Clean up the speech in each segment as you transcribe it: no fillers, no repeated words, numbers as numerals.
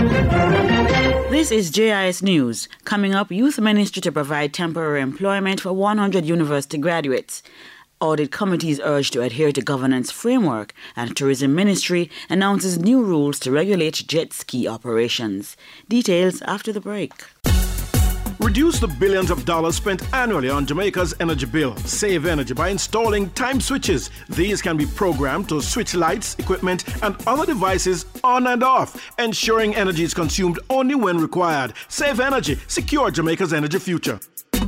This is JIS News. Coming up, Youth Ministry to provide temporary employment for 100 university graduates. Audit committees urged to adhere to governance framework, and Tourism Ministry announces new rules to regulate jet ski operations. Details after the break. Reduce the billions of dollars spent annually on Jamaica's energy bill. Save energy by installing time switches. These can be programmed to switch lights, equipment, and other devices on and off, ensuring energy is consumed only when required. Save energy. Secure Jamaica's energy future.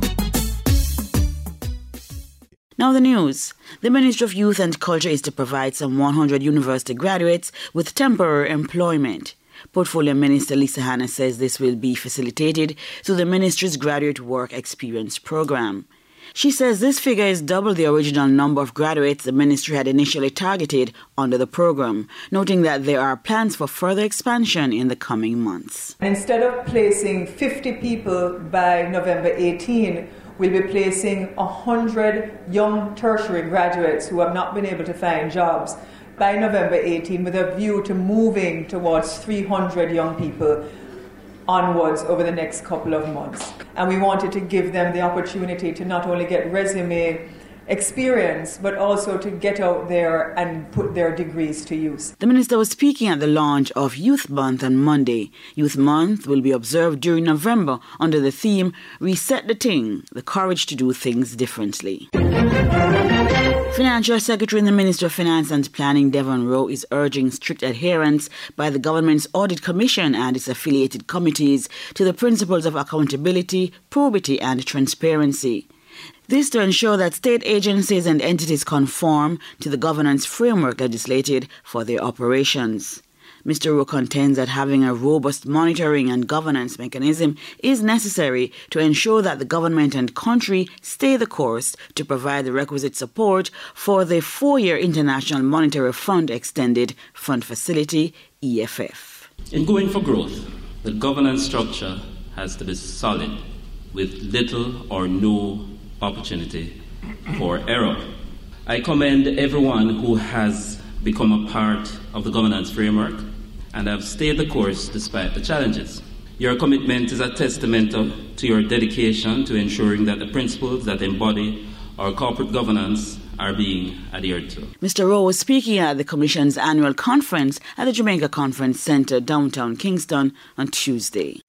Now the news. The Ministry of Youth and Culture is to provide some 100 university graduates with temporary employment. Portfolio Minister Lisa Hanna says this will be facilitated through the ministry's Graduate Work Experience program. She says this figure is double the original number of graduates the ministry had initially targeted under the program, noting that there are plans for further expansion in the coming months. Instead of placing 50 people by November 18, we'll be placing 100 young tertiary graduates who have not been able to find jobs by November 18, with a view to moving towards 300 young people onwards over the next couple of months. And we wanted to give them the opportunity to not only get resume experience, but also to get out there and put their degrees to use. The minister was speaking at the launch of Youth Month on Monday. Youth Month will be observed during November under the theme, Reset the Thing, the courage to do things differently. Financial Secretary in the Ministry of Finance and Planning, Devon Rowe, is urging strict adherence by the government's Audit Commission and its affiliated committees to the principles of accountability, probity and transparency. This to ensure that state agencies and entities conform to the governance framework legislated for their operations. Mr. Rowe contends that having a robust monitoring and governance mechanism is necessary to ensure that the government and country stay the course to provide the requisite support for the 4-year International Monetary Fund Extended Fund Facility, EFF. In going for growth, the governance structure has to be solid with little or no opportunity for error. I commend everyone who has become a part of the governance framework and have stayed the course despite the challenges. Your commitment is a testament to your dedication to ensuring that the principles that embody our corporate governance are being adhered to. Mr. Rowe was speaking at the Commission's annual conference at the Jamaica Conference Centre, downtown Kingston, on Tuesday.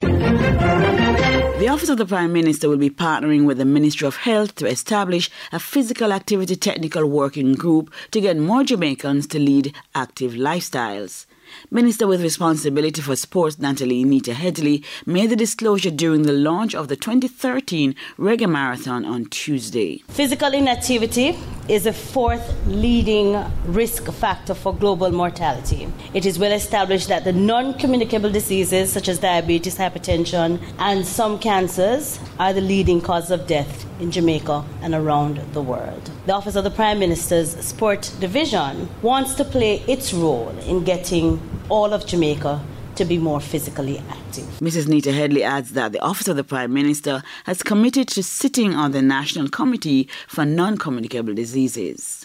The Office of the Prime Minister will be partnering with the Ministry of Health to establish a physical activity technical working group to get more Jamaicans to lead active lifestyles. Minister with responsibility for sports Natalie Nita Headley made the disclosure during the launch of the 2013 Reggae Marathon on Tuesday. Physical inactivity is the fourth leading risk factor for global mortality. It is well established that the non-communicable diseases such as diabetes, hypertension, and some cancers are the leading cause of death in Jamaica and around the world. The Office of the Prime Minister's Sport Division wants to play its role in getting all of Jamaica to be more physically active. Mrs. Nita Headley adds that the Office of the Prime Minister has committed to sitting on the National Committee for Non-Communicable Diseases.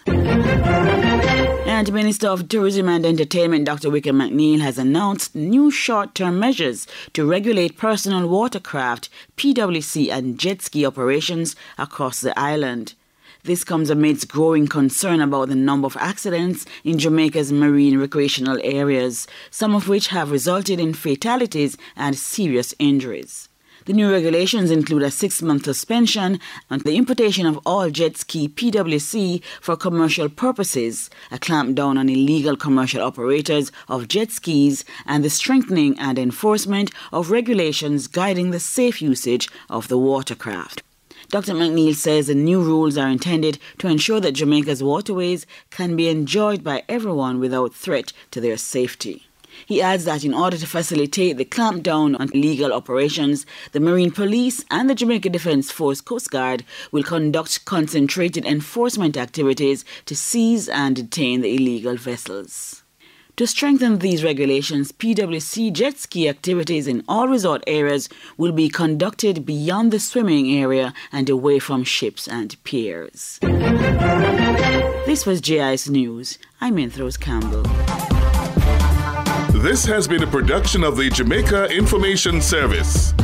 And Minister of Tourism and Entertainment Dr. Wickham McNeil has announced new short-term measures to regulate personal watercraft, PWC and jet ski operations across the island. This comes amidst growing concern about the number of accidents in Jamaica's marine recreational areas, some of which have resulted in fatalities and serious injuries. The new regulations include a 6-month suspension on the importation of all jet ski PWC for commercial purposes, a clampdown on illegal commercial operators of jet skis, and the strengthening and enforcement of regulations guiding the safe usage of the watercraft. Dr. McNeil says the new rules are intended to ensure that Jamaica's waterways can be enjoyed by everyone without threat to their safety. He adds that in order to facilitate the clampdown on illegal operations, the Marine Police and the Jamaica Defence Force Coast Guard will conduct concentrated enforcement activities to seize and detain the illegal vessels. To strengthen these regulations, PWC jet ski activities in all resort areas will be conducted beyond the swimming area and away from ships and piers. This was JIS News. I'm Minthros Campbell. This has been a production of the Jamaica Information Service.